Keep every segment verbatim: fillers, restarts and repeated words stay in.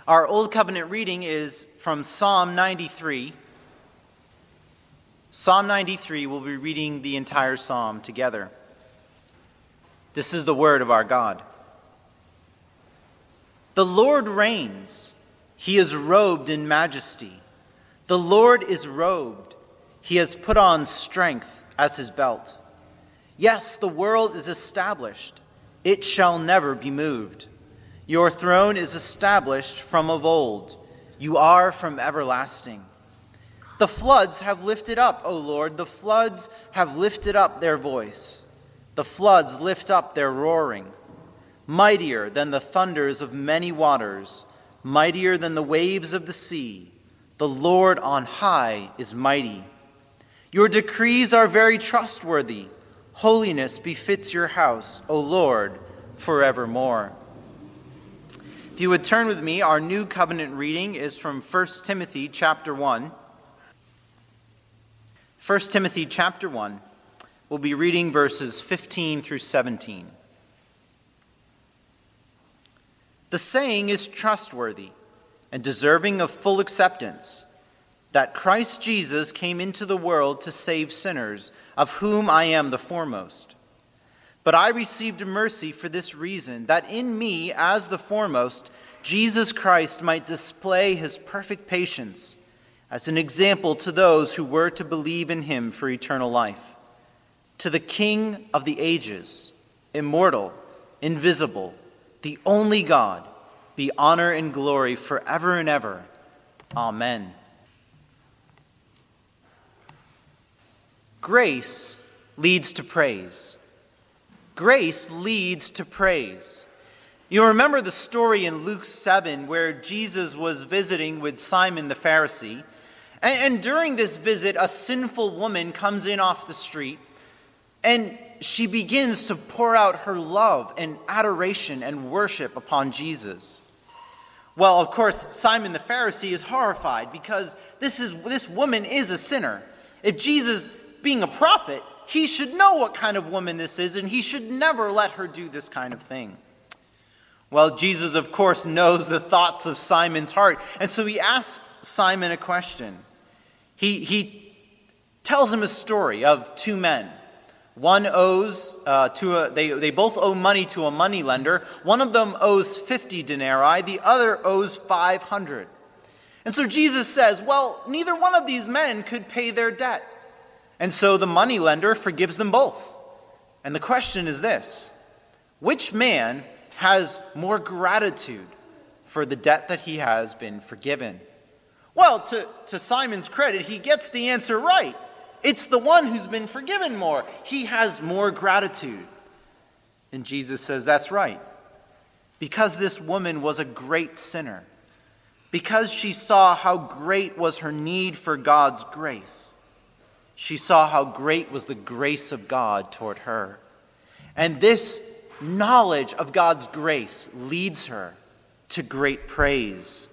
Our Old Covenant reading is from Psalm ninety-three. Psalm ninety-three, we'll be reading the entire psalm together. This is the word of our God. The Lord reigns. He is robed in majesty. The Lord is robed. He has put on strength as his belt. Yes, the world is established. It shall never be moved. Your throne is established from of old. You are from everlasting. The floods have lifted up, O Lord. The floods have lifted up their voice. The floods lift up their roaring. Mightier than the thunders of many waters, mightier than the waves of the sea. The Lord on high is mighty. Your decrees are very trustworthy. Holiness befits your house, O Lord, forevermore. If you would turn with me, our New Covenant reading is from First Timothy chapter one. First Timothy chapter one. We'll be reading verses fifteen through seventeen. The saying is trustworthy and deserving of full acceptance, that Christ Jesus came into the world to save sinners, of whom I am the foremost. But I received mercy for this reason, that in me, as the foremost, Jesus Christ might display his perfect patience as an example to those who were to believe in him for eternal life. To the King of the ages, immortal, invisible, the only God, be honor and glory forever and ever. Amen. Grace leads to praise. Grace leads to praise. You remember the story in Luke seven where Jesus was visiting with Simon the Pharisee. And, and during this visit, a sinful woman comes in off the street and she begins to pour out her love and adoration and worship upon Jesus. Well, of course, Simon the Pharisee is horrified because this is this woman is a sinner. If Jesus, being a prophet, he should know what kind of woman this is, and he should never let her do this kind of thing. Well, Jesus, of course, knows the thoughts of Simon's heart, and so he asks Simon a question. He, he tells him a story of two men. One owes uh, to a, they, they both owe money to a moneylender. One of them owes fifty denarii, the other owes five hundred. And so Jesus says, well, neither one of these men could pay their debt. And so the moneylender forgives them both. And the question is this: which man has more gratitude for the debt that he has been forgiven? Well, to, to Simon's credit, he gets the answer right. It's the one who's been forgiven more. He has more gratitude. And Jesus says, that's right. Because this woman was a great sinner, because she saw how great was her need for God's grace, she saw how great was the grace of God toward her. And this knowledge of God's grace leads her to great praise.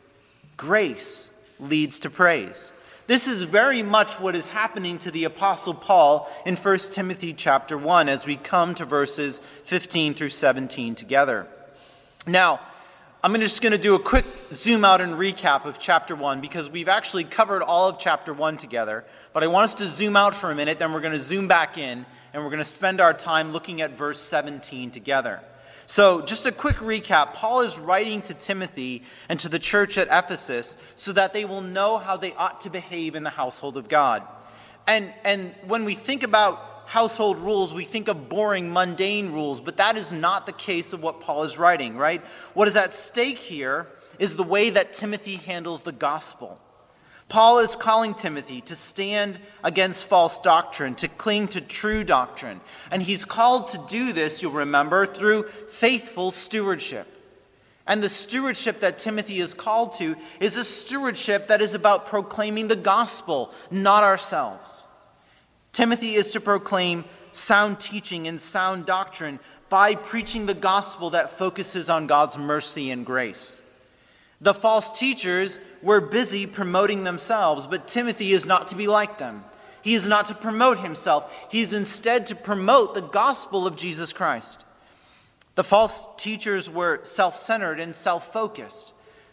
Grace leads to praise. This is very much what is happening to the Apostle Paul in First Timothy chapter one as we come to verses fifteen through seventeen together. Now, I'm just going to do a quick zoom out and recap of chapter one because we've actually covered all of chapter one together. But I want us to zoom out for a minute, then we're going to zoom back in, and we're going to spend our time looking at verse seventeen together. So just a quick recap. Paul is writing to Timothy and to the church at Ephesus so that they will know how they ought to behave in the household of God. And, and when we think about household rules, we think of boring, mundane rules, but that is not the case of what Paul is writing, right? What is at stake here is the way that Timothy handles the gospel. Paul is calling Timothy to stand against false doctrine, to cling to true doctrine. And he's called to do this, you'll remember, through faithful stewardship. And the stewardship that Timothy is called to is a stewardship that is about proclaiming the gospel, not ourselves. Timothy is to proclaim sound teaching and sound doctrine by preaching the gospel that focuses on God's mercy and grace. The false teachers were busy promoting themselves, but Timothy is not to be like them. He is not to promote himself. He is instead to promote the gospel of Jesus Christ. The false teachers were self-centered and self-focused.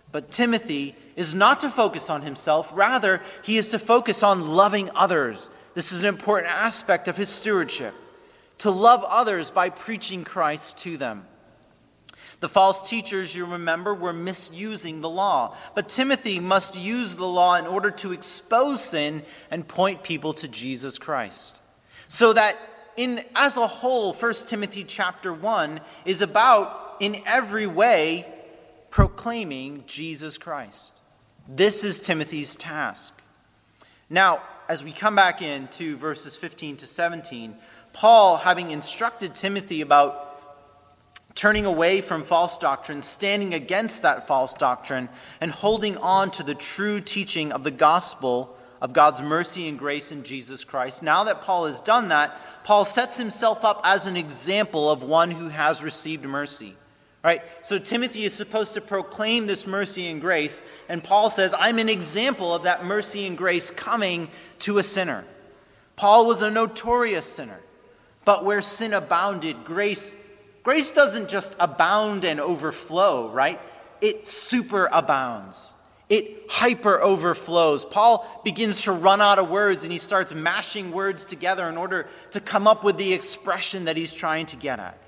But Timothy is not to focus on himself. Rather, he is to focus on loving others. This is an important aspect of his stewardship, to love others by preaching Christ to them. The false teachers, you remember, were misusing the law. But Timothy must use the law in order to expose sin and point people to Jesus Christ. So that in as a whole, First Timothy chapter one is about, in every way, proclaiming Jesus Christ. This is Timothy's task. Now, as we come back into verses fifteen to seventeen, Paul, having instructed Timothy about turning away from false doctrine, standing against that false doctrine, and holding on to the true teaching of the gospel of God's mercy and grace in Jesus Christ. Now that Paul has done that, Paul sets himself up as an example of one who has received mercy. Right? So Timothy is supposed to proclaim this mercy and grace, and Paul says, I'm an example of that mercy and grace coming to a sinner. Paul was a notorious sinner, but where sin abounded, grace Grace doesn't just abound and overflow, right? It superabounds. It hyper overflows. Paul begins to run out of words and he starts mashing words together in order to come up with the expression that he's trying to get at.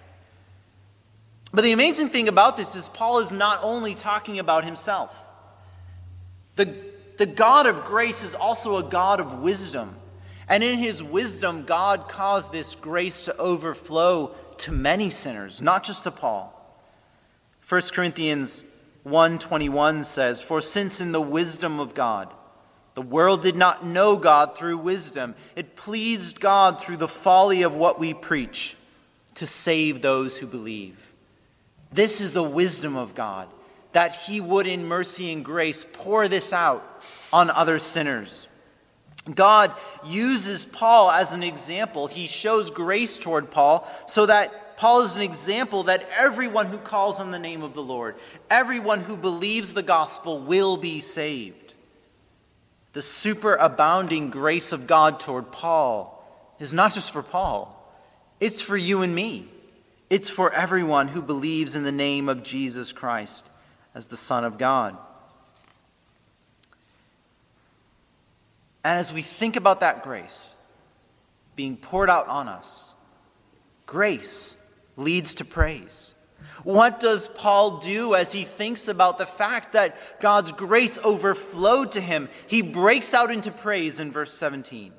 But the amazing thing about this is Paul is not only talking about himself. The, the God of grace is also a God of wisdom. And in his wisdom, God caused this grace to overflow to many sinners, not just to Paul. First Corinthians one twenty-one says, For since in the wisdom of God, the world did not know God through wisdom, it pleased God through the folly of what we preach to save those who believe. This is the wisdom of God, that he would in mercy and grace pour this out on other sinners. God uses Paul as an example. He shows grace toward Paul so that Paul is an example that everyone who calls on the name of the Lord, everyone who believes the gospel will be saved. The superabounding grace of God toward Paul is not just for Paul. It's for you and me. It's for everyone who believes in the name of Jesus Christ as the Son of God. And as we think about that grace being poured out on us, grace leads to praise. What does Paul do as he thinks about the fact that God's grace overflowed to him? He breaks out into praise in verse seventeen.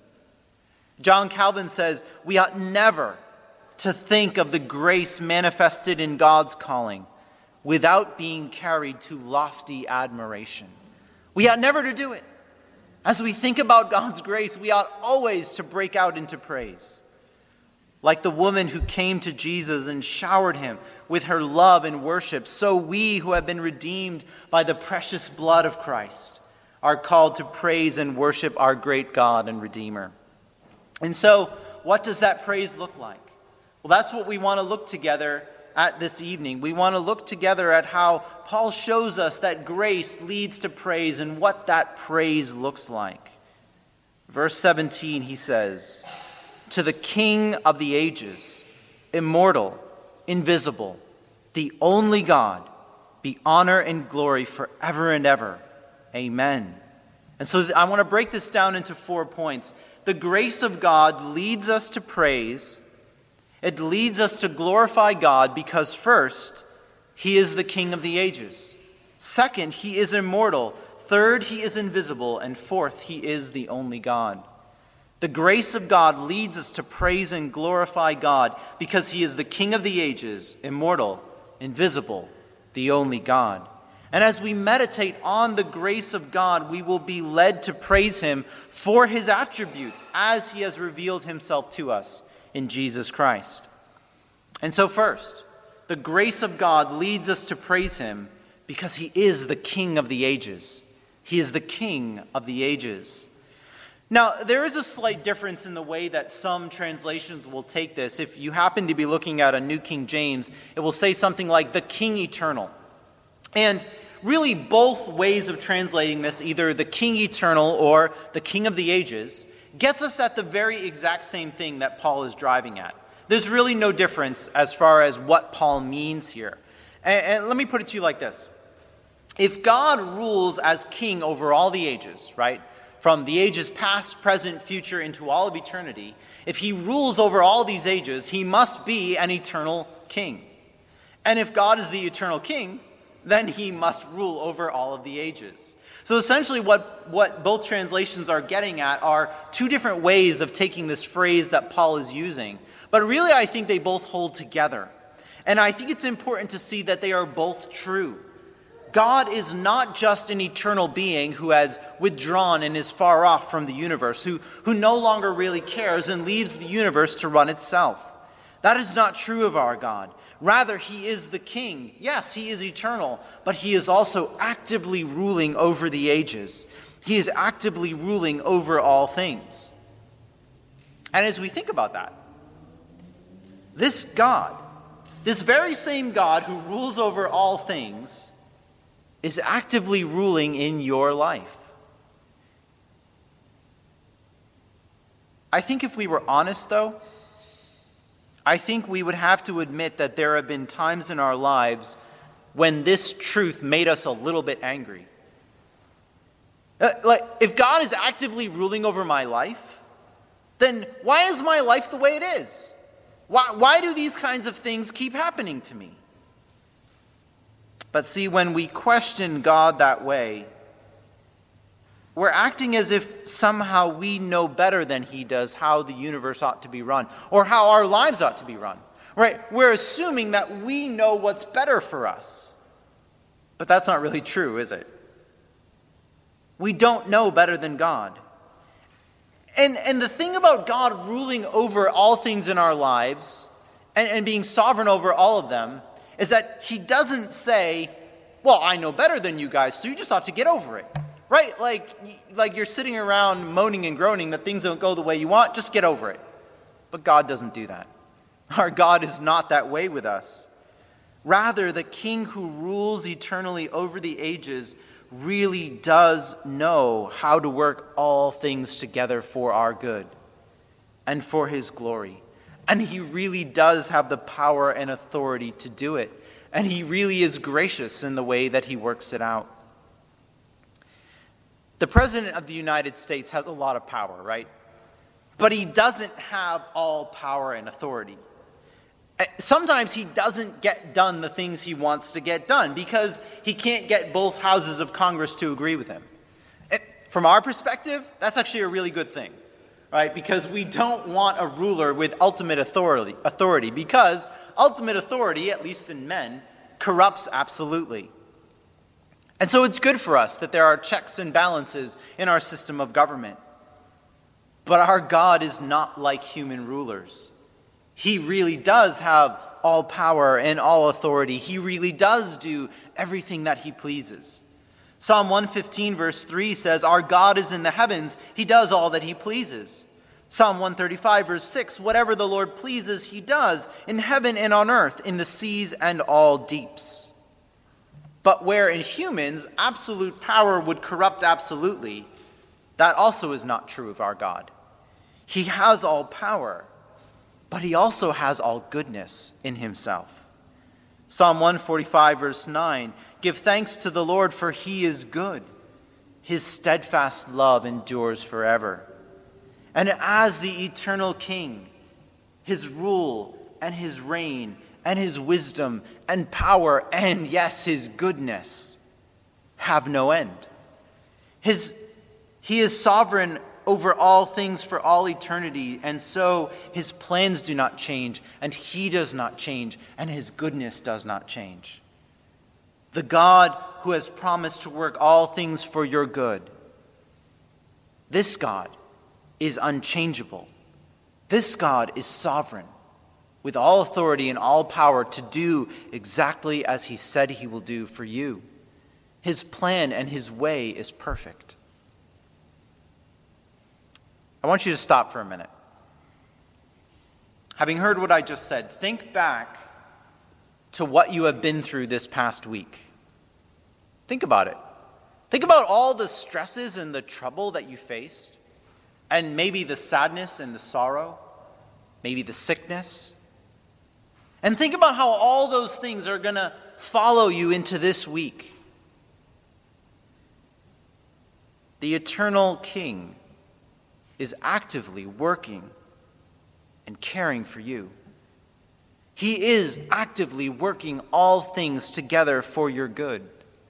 John Calvin says, we ought never to think of the grace manifested in God's calling without being carried to lofty admiration. We ought never to do it. As we think about God's grace, we ought always to break out into praise. Like the woman who came to Jesus and showered him with her love and worship, so we who have been redeemed by the precious blood of Christ are called to praise and worship our great God and Redeemer. And so, what does that praise look like? Well, that's what we want to look together at this evening. We want to look together at how Paul shows us that grace leads to praise and what that praise looks like. Verse seventeen, he says, To the King of the ages, immortal, invisible, the only God, be honor and glory forever and ever. Amen. And so I want to break this down into four points. The grace of God leads us to praise. It leads us to glorify God because first, he is the King of the ages. Second, he is immortal. Third, he is invisible. And fourth, he is the only God. The grace of God leads us to praise and glorify God because he is the King of the ages, immortal, invisible, the only God. And as we meditate on the grace of God, we will be led to praise him for his attributes as he has revealed himself to us in Jesus Christ. And so first, the grace of God leads us to praise him because he is the King of the ages. He is the King of the ages. Now, there is a slight difference in the way that some translations will take this. If you happen to be looking at a New King James, it will say something like the King Eternal. And really both ways of translating this, either the King Eternal or the King of the ages, gets us at the very exact same thing that Paul is driving at. There's really no difference as far as what Paul means here. And, and let me put it to you like this. if God rules as king over all the ages, right, from the ages past, present, future, into all of eternity, if he rules over all these ages, he must be an eternal king. And if God is the eternal king, then he must rule over all of the ages. So essentially what, what both translations are getting at are two different ways of taking this phrase that Paul is using. But really, I think they both hold together. And I think it's important to see that they are both true. God is not just an eternal being who has withdrawn and is far off from the universe, who, who no longer really cares and leaves the universe to run itself. That is not true of our God. Rather, he is the king. Yes, he is eternal, but he is also actively ruling over the ages. He is actively ruling over all things. And as we think about that, this God, this very same God who rules over all things, is actively ruling in your life. I think if we were honest, though, I think we would have to admit that there have been times in our lives when this truth made us a little bit angry. Uh, like, if God is actively ruling over my life, then why is my life the way it is? Why, why do these kinds of things keep happening to me? But see, when we question God that way, we're acting as if somehow we know better than he does how the universe ought to be run or how our lives ought to be run. Right? We're assuming that we know what's better for us. But that's not really true, is it? We don't know better than God. And, and the thing about God ruling over all things in our lives and, and being sovereign over all of them is that he doesn't say, well, I know better than you guys, so you just ought to get over it. Right? Like, like you're sitting around moaning and groaning that things don't go the way you want, just get over it. But God doesn't do that. Our God is not that way with us. Rather, the king who rules eternally over the ages really does know how to work all things together for our good and for his glory. And he really does have the power and authority to do it. And he really is gracious in the way that he works it out. The President of the United States has a lot of power, right? But he doesn't have all power and authority. Sometimes he doesn't get done the things he wants to get done because he can't get both houses of Congress to agree with him. From our perspective, that's actually a really good thing, right? Because we don't want a ruler with ultimate authority, authority because ultimate authority, at least in men, corrupts absolutely. And so it's good for us that there are checks and balances in our system of government. But our God is not like human rulers. He really does have all power and all authority. He really does do everything that he pleases. Psalm one fifteen verse three says, our God is in the heavens. He does all that he pleases. Psalm one thirty-five verse six, whatever the Lord pleases, he does in heaven and on earth, in the seas and all deeps. But where in humans absolute power would corrupt absolutely, that also is not true of our God. He has all power, but he also has all goodness in himself. Psalm one forty-five verse nine, give thanks to the Lord, for he is good. His steadfast love endures forever. And as the eternal king, his rule and his reign and his wisdom and power and, yes, his goodness have no end. His, he is sovereign over all things for all eternity, and so his plans do not change, and he does not change, and his goodness does not change. The God who has promised to work all things for your good, this God is unchangeable. This God is sovereign, with all authority and all power to do exactly as he said he will do for you. His plan and his way is perfect. I want you to stop for a minute. Having heard what I just said, think back to what you have been through this past week. Think about it. Think about all the stresses and the trouble that you faced, and maybe the sadness and the sorrow, maybe the sickness. And think about how all those things are going to follow you into this week. the eternal King, is actively working and caring for you. He is actively working all things together for your good.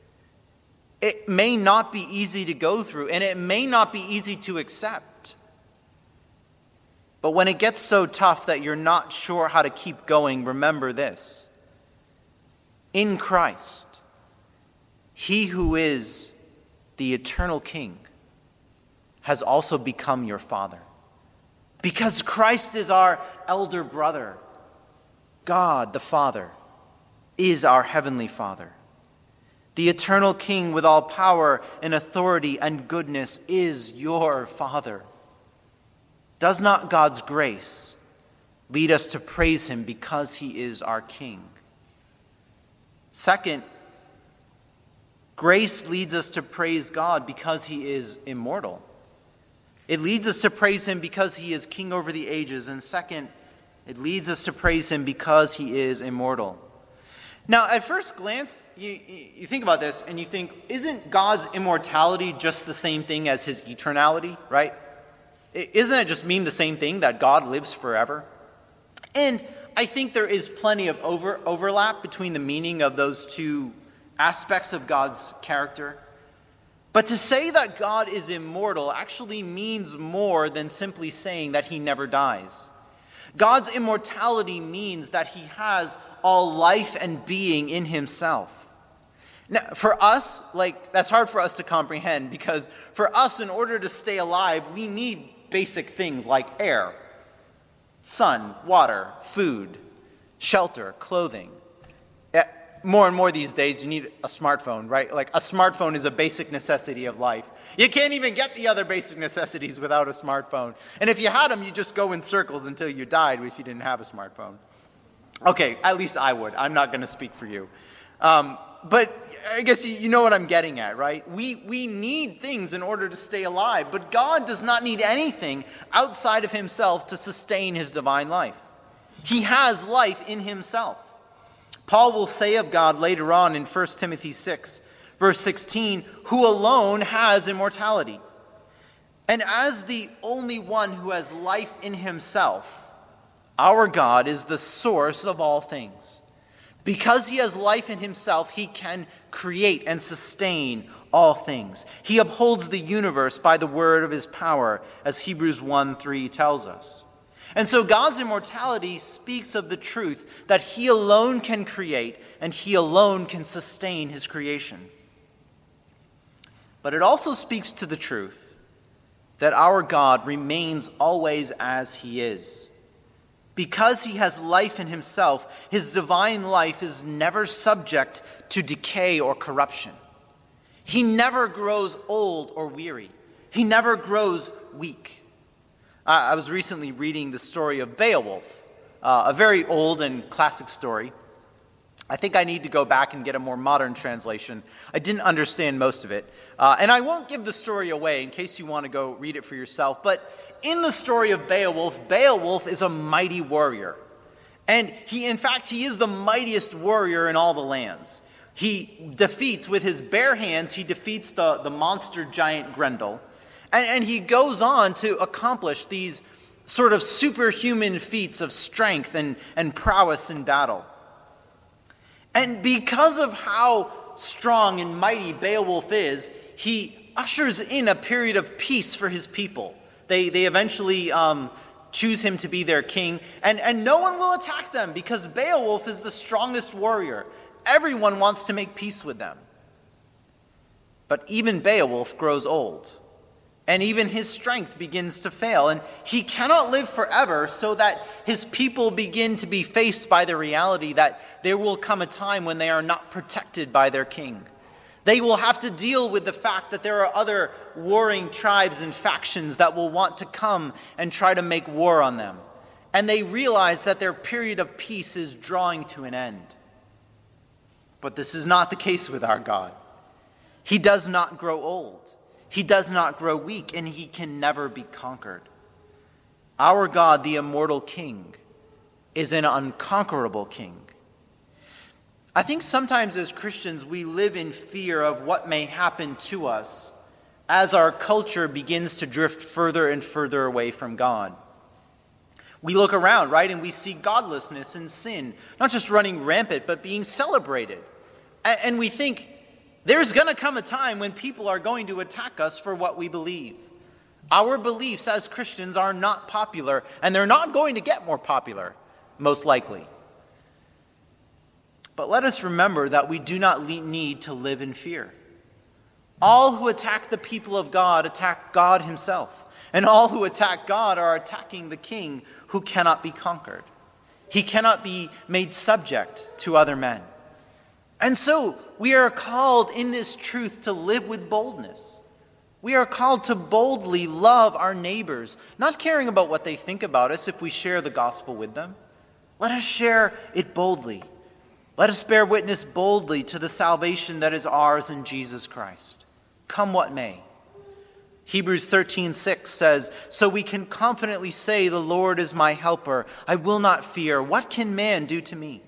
It may not be easy to go through, and it may not be easy to accept. But when it gets so tough that you're not sure how to keep going, remember this. In Christ, he who is the eternal King has also become your Father. Because Christ is our elder brother, God the Father is our heavenly Father. The eternal King with all power and authority and goodness is your Father. Does not God's grace lead us to praise him because he is our King? Second, grace leads us to praise God because he is immortal. It leads us to praise him because he is king over the ages. And second, it leads us to praise him because he is immortal. Now, at first glance, you, you think about this and you think, isn't God's immortality just the same thing as his eternality, right? Isn't it just mean the same thing, that God lives forever? And I think there is plenty of over, overlap between the meaning of those two aspects of God's character. But to say that God is immortal actually means more than simply saying that he never dies. God's immortality means that he has all life and being in himself. Now, for us, like, that's hard for us to comprehend, because for us, in order to stay alive, we need basic things like air, sun, water, food, shelter, clothing. More and more these days, you need a smartphone, right? Like, a smartphone is a basic necessity of life. You can't even get the other basic necessities without a smartphone. And if you had them, you just go in circles until you died if you didn't have a smartphone. Okay, at least I would. I'm not going to speak for you. Um, but I guess you, you know what I'm getting at, right? We, we need things in order to stay alive, but God does not need anything outside of himself to sustain his divine life. He has life in himself. Paul will say of God later on in First Timothy six, verse sixteen, who alone has immortality. And as the only one who has life in himself, our God is the source of all things. Because he has life in himself, he can create and sustain all things. He upholds the universe by the word of his power, as Hebrews one three tells us. And so God's immortality speaks of the truth that he alone can create and he alone can sustain his creation. But it also speaks to the truth that our God remains always as he is. Because he has life in himself, his divine life is never subject to decay or corruption. He never grows old or weary. He never grows weak. Uh, I was recently reading the story of Beowulf, uh, a very old and classic story. I think I need to go back and get a more modern translation. I didn't understand most of it. Uh, and I won't give the story away in case you want to go read it for yourself. But in the story of Beowulf, Beowulf is a mighty warrior. And he, in fact, he is the mightiest warrior in all the lands. He defeats, with his bare hands, he defeats the, the monster giant Grendel. And, and he goes on to accomplish these sort of superhuman feats of strength and, and prowess in battle. And because of how strong and mighty Beowulf is, he ushers in a period of peace for his people. They, they eventually um, choose him to be their king, and, and no one will attack them because Beowulf is the strongest warrior. Everyone wants to make peace with them. But even Beowulf grows old, and even his strength begins to fail, and he cannot live forever, so that his people begin to be faced by the reality that there will come a time when they are not protected by their king. They will have to deal with the fact that there are other warring tribes and factions that will want to come and try to make war on them. And they realize that their period of peace is drawing to an end. But this is not the case with our God. He does not grow old. He does not grow weak, and he can never be conquered. Our God, the immortal King, is an unconquerable King. I think sometimes as Christians we live in fear of what may happen to us as our culture begins to drift further and further away from God. We look around, right, and we see godlessness and sin, not just running rampant, but being celebrated. And we think there's going to come a time when people are going to attack us for what we believe. Our beliefs as Christians are not popular, and they're not going to get more popular, most likely. But let us remember that we do not need to live in fear. All who attack the people of God attack God himself, and all who attack God are attacking the King who cannot be conquered. He cannot be made subject to other men. And so we are called in this truth to live with boldness. We are called to boldly love our neighbors, not caring about what they think about us if we share the gospel with them. Let us share it boldly. Let us bear witness boldly to the salvation that is ours in Jesus Christ, come what may. Hebrews thirteen six says, "So we can confidently say, 'The Lord is my helper. I will not fear. What can man do to me?'"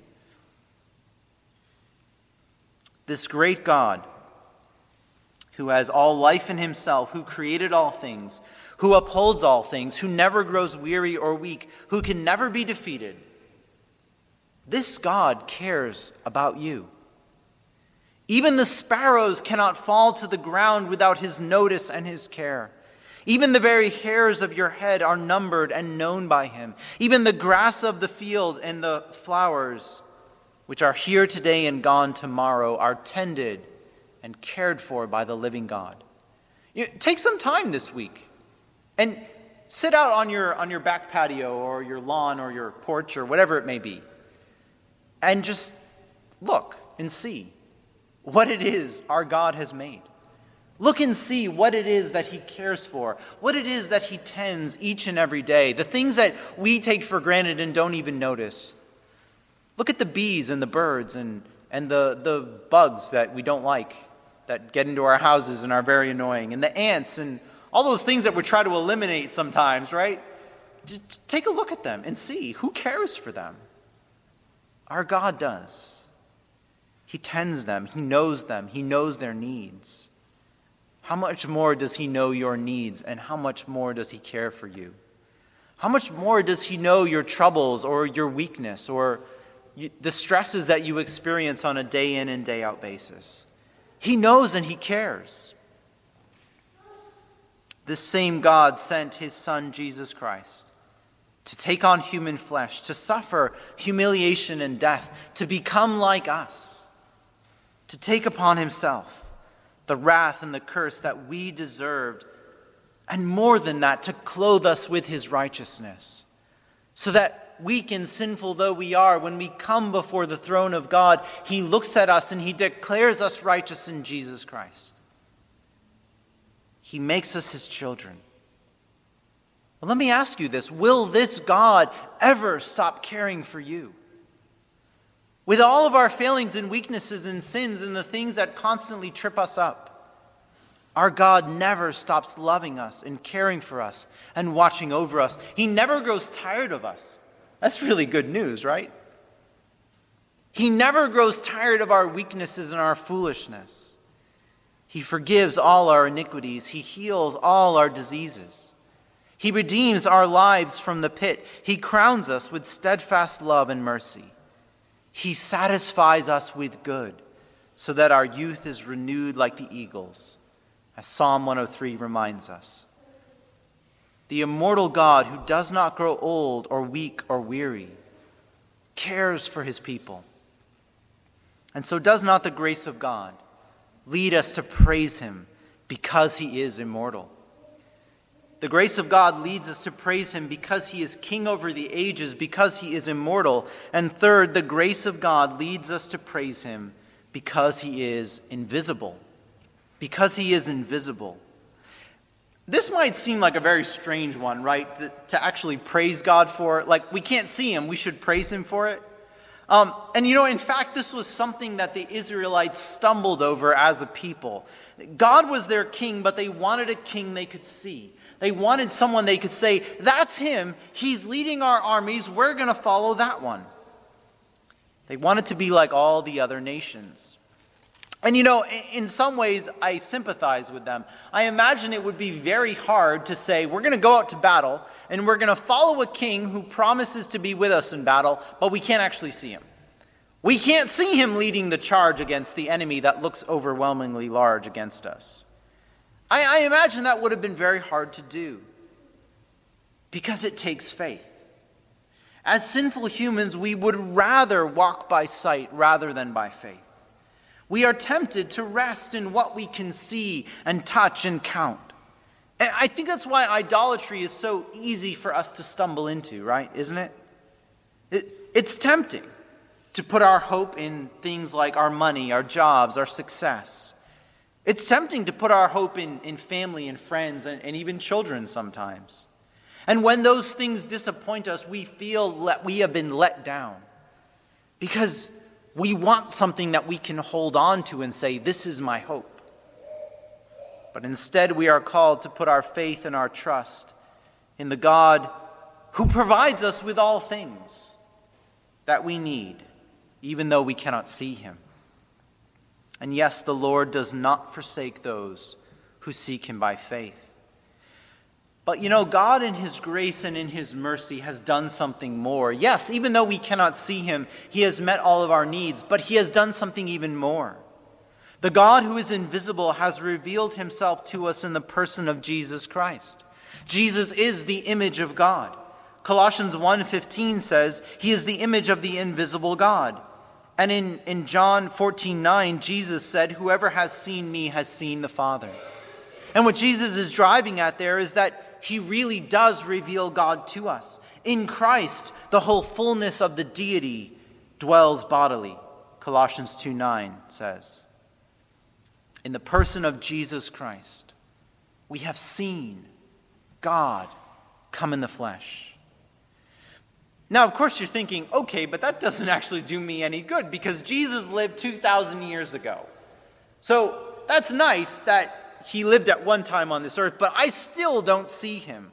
This great God, who has all life in himself, who created all things, who upholds all things, who never grows weary or weak, who can never be defeated, this God cares about you. Even the sparrows cannot fall to the ground without his notice and his care. Even the very hairs of your head are numbered and known by him. Even the grass of the field and the flowers, which are here today and gone tomorrow, are tended and cared for by the living God. You, take some time this week and sit out on your, on your back patio or your lawn or your porch or whatever it may be, and just look and see what it is our God has made. Look and see what it is that he cares for, what it is that he tends each and every day, the things that we take for granted and don't even notice. Look at the bees and the birds and, and the, the bugs that we don't like, that get into our houses and are very annoying, and the ants and all those things that we try to eliminate sometimes, right? Just take a look at them and see who cares for them. Our God does. He tends them. He knows them. He knows their needs. How much more does he know your needs, and how much more does he care for you? How much more does he know your troubles or your weakness or you, the stresses that you experience on a day in and day out basis? He knows and he cares. This same God sent his Son, Jesus Christ, to take on human flesh, to suffer humiliation and death, to become like us, to take upon himself the wrath and the curse that we deserved, and more than that, to clothe us with his righteousness, so that weak and sinful though we are, when we come before the throne of God, he looks at us and he declares us righteous in Jesus Christ. He makes us his children. Well, let me ask you this. Will this God ever stop caring for you? With all of our failings and weaknesses and sins and the things that constantly trip us up, our God never stops loving us and caring for us and watching over us. He never grows tired of us. That's really good news, right? He never grows tired of our weaknesses and our foolishness. He forgives all our iniquities. He heals all our diseases. He redeems our lives from the pit. He crowns us with steadfast love and mercy. He satisfies us with good, so that our youth is renewed like the eagles, as Psalm one oh three reminds us. The immortal God, who does not grow old or weak or weary, cares for his people. And so does not the grace of God lead us to praise him because he is immortal? The grace of God leads us to praise him because he is king over the ages, because he is immortal. And third, the grace of God leads us to praise him because he is invisible. Because he is invisible. This might seem like a very strange one, right? To actually praise God for it. Like, we can't see him, we should praise him for it. Um, and you know, in fact, this was something that the Israelites stumbled over as a people. God was their king, but they wanted a king they could see. They wanted someone they could say, that's him, he's leading our armies, we're going to follow that one. They wanted to be like all the other nations. And you know, in some ways, I sympathize with them. I imagine it would be very hard to say, we're going to go out to battle, and we're going to follow a king who promises to be with us in battle, but we can't actually see him. We can't see him leading the charge against the enemy that looks overwhelmingly large against us. I, I imagine that would have been very hard to do, because it takes faith. As sinful humans, we would rather walk by sight rather than by faith. We are tempted to rest in what we can see and touch and count. And I think that's why idolatry is so easy for us to stumble into, right? Isn't it? it? It's tempting to put our hope in things like our money, our jobs, our success. It's tempting to put our hope in, in family and friends and, and even children sometimes. And when those things disappoint us, we feel that we have been let down because we want something that we can hold on to and say, this is my hope. But instead, we are called to put our faith and our trust in the God who provides us with all things that we need, even though we cannot see him. And yes, the Lord does not forsake those who seek him by faith. But you know, God in his grace and in his mercy has done something more. Yes, even though we cannot see him, he has met all of our needs, but he has done something even more. The God who is invisible has revealed himself to us in the person of Jesus Christ. Jesus is the image of God. Colossians one fifteen says, he is the image of the invisible God. And in, in John fourteen nine, Jesus said, whoever has seen me has seen the Father. And what Jesus is driving at there is that he really does reveal God to us. In Christ, the whole fullness of the deity dwells bodily, Colossians two nine says. In the person of Jesus Christ, we have seen God come in the flesh. Now, of course, you're thinking, okay, but that doesn't actually do me any good because Jesus lived two thousand years ago. So that's nice that he lived at one time on this earth, but I still don't see him.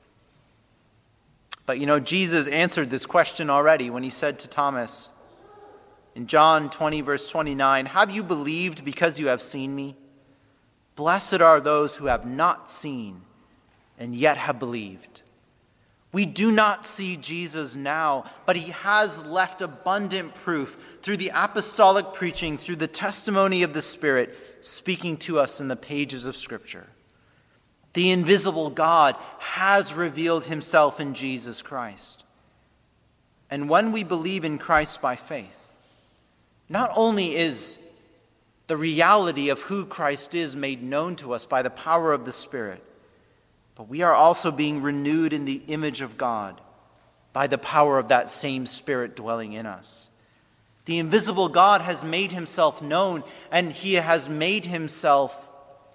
But you know, Jesus answered this question already when he said to Thomas in John twenty, verse twenty-nine, have you believed because you have seen me? Blessed are those who have not seen and yet have believed. We do not see Jesus now, but he has left abundant proof through the apostolic preaching, through the testimony of the Spirit, speaking to us in the pages of Scripture. The invisible God has revealed himself in Jesus Christ. And when we believe in Christ by faith, not only is the reality of who Christ is made known to us by the power of the Spirit, but we are also being renewed in the image of God by the power of that same Spirit dwelling in us. The invisible God has made himself known, and he has made himself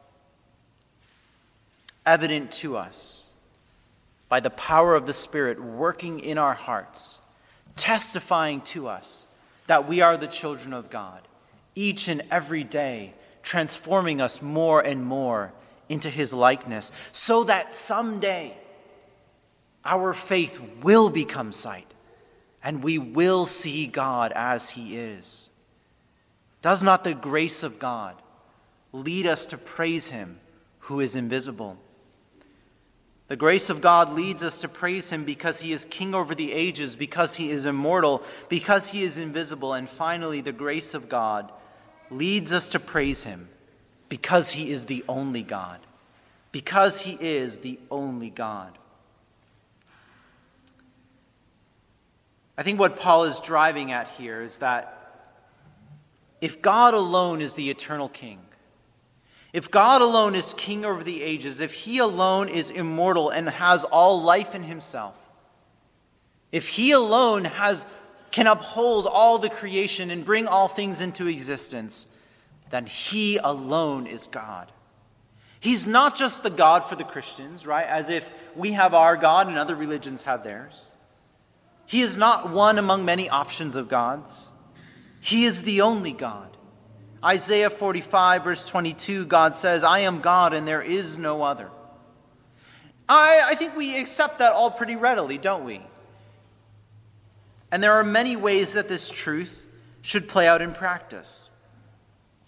evident to us by the power of the Spirit working in our hearts, testifying to us that we are the children of God, each and every day, transforming us more and more into his likeness, so that someday our faith will become sight, and we will see God as he is. Does not the grace of God lead us to praise him who is invisible? The grace of God leads us to praise him because he is king over the ages, because he is immortal, because he is invisible. And finally, the grace of God leads us to praise him because he is the only God. Because he is the only God. I think what Paul is driving at here is that if God alone is the eternal king, if God alone is king over the ages, if he alone is immortal and has all life in himself, if he alone has can uphold all the creation and bring all things into existence, then he alone is God. He's not just the God for the Christians, right? As if we have our God and other religions have theirs. He is not one among many options of gods. He is the only God. Isaiah forty-five, verse twenty-two, God says, I am God and there is no other. I, I think we accept that all pretty readily, don't we? And there are many ways that this truth should play out in practice.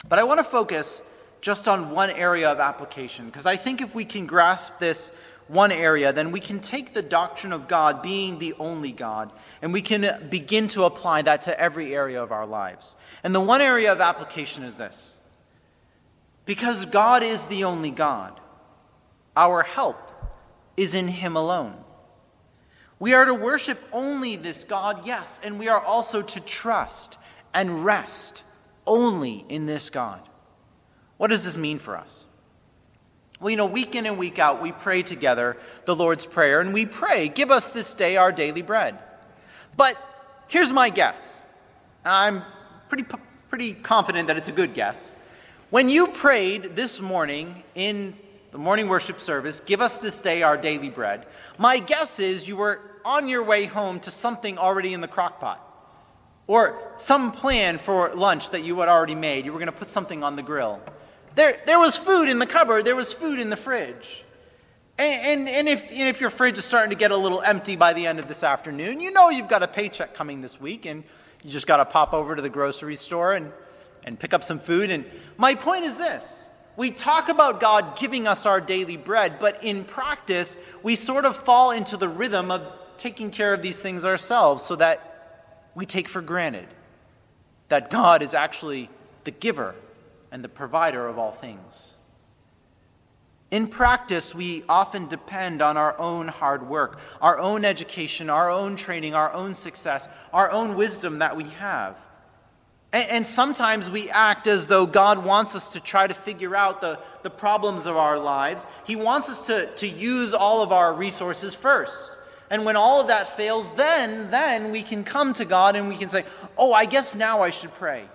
But I want to focus just on one area of application, because I think if we can grasp this one area, then we can take the doctrine of God being the only God, and we can begin to apply that to every area of our lives. And the one area of application is this: because God is the only God, our help is in him alone. We are to worship only this God, yes, and we are also to trust and rest only in this God. What does this mean for us? Well, you know, week in and week out, we pray together the Lord's Prayer, and we pray, "Give us this day our daily bread." But here's my guess. I'm pretty, pretty confident that it's a good guess. When you prayed this morning in the morning worship service, "Give us this day our daily bread," my guess is you were on your way home to something already in the crock pot, or some plan for lunch that you had already made. You were going to put something on the grill. There, there was food in the cupboard. There was food in the fridge. And, and, and, if, and if your fridge is starting to get a little empty by the end of this afternoon, you know you've got a paycheck coming this week, and you just got to pop over to the grocery store and, and pick up some food. And my point is this: we talk about God giving us our daily bread, but in practice, we sort of fall into the rhythm of taking care of these things ourselves, so that we take for granted that God is actually the giver and the provider of all things. In practice, we often depend on our own hard work, our own education, our own training, our own success, our own wisdom that we have. And, and sometimes we act as though God wants us to try to figure out the, the problems of our lives. He wants us to, to use all of our resources first. And when all of that fails, then, then we can come to God and we can say, "Oh, I guess now I should pray."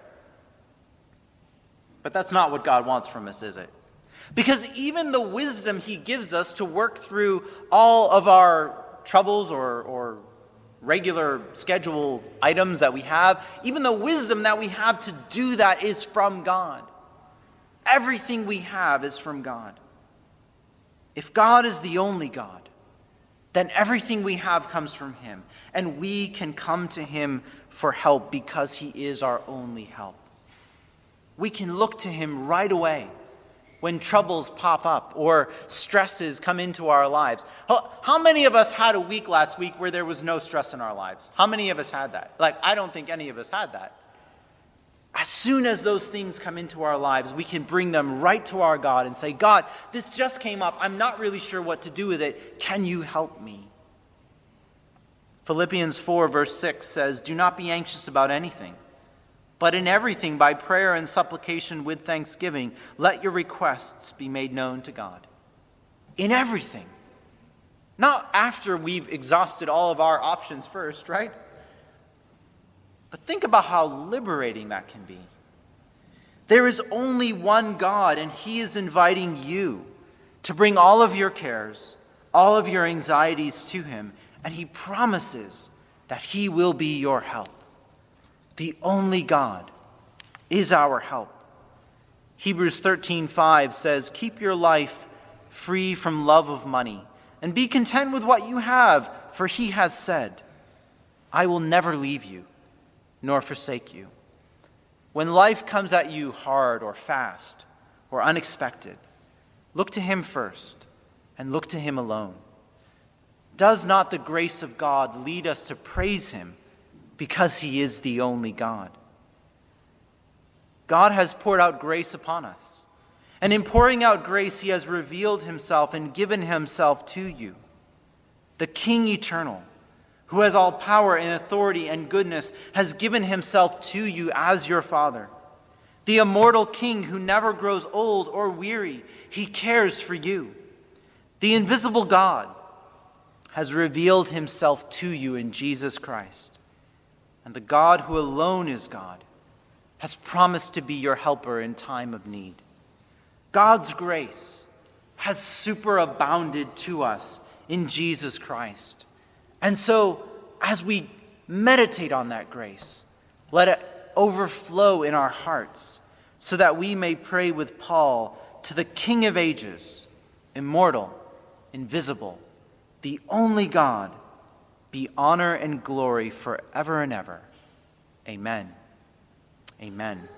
But that's not what God wants from us, is it? Because even the wisdom he gives us to work through all of our troubles or, or regular schedule items that we have, even the wisdom that we have to do that is from God. Everything we have is from God. If God is the only God, then everything we have comes from him, and we can come to him for help because he is our only help. We can look to him right away when troubles pop up or stresses come into our lives. How many of us had a week last week where there was no stress in our lives? How many of us had that? Like, I don't think any of us had that. As soon as those things come into our lives, we can bring them right to our God and say, "God, this just came up. I'm not really sure what to do with it. Can you help me?" Philippians four verse six says, "Do not be anxious about anything, but in everything by prayer and supplication with thanksgiving, let your requests be made known to God." In everything. Not after we've exhausted all of our options first, right? But think about how liberating that can be. There is only one God, and he is inviting you to bring all of your cares, all of your anxieties to him, and he promises that he will be your help. The only God is our help. Hebrews thirteen five says, "Keep your life free from love of money, and be content with what you have, for he has said, 'I will never leave you nor forsake you.'" When life comes at you hard or fast or unexpected, look to him first and look to him alone. Does not the grace of God lead us to praise him because he is the only God? God has poured out grace upon us. And in pouring out grace, he has revealed himself and given himself to you. The King eternal, who has all power and authority and goodness, has given himself to you as your Father. The immortal King who never grows old or weary, he cares for you. The invisible God has revealed himself to you in Jesus Christ. And the God who alone is God has promised to be your helper in time of need. God's grace has superabounded to us in Jesus Christ. And so, as we meditate on that grace, let it overflow in our hearts so that we may pray with Paul to the King of ages, immortal, invisible, the only God, be honor and glory forever and ever. Amen. Amen.